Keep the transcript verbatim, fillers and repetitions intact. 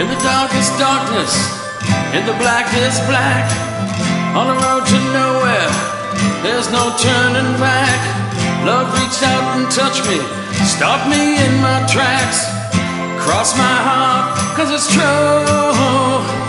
In the darkest darkness, in the blackest black, on the road to nowhere, there's no turning back. Love reached out and touched me, stopped me in my tracks. Cross my heart, cause it's true.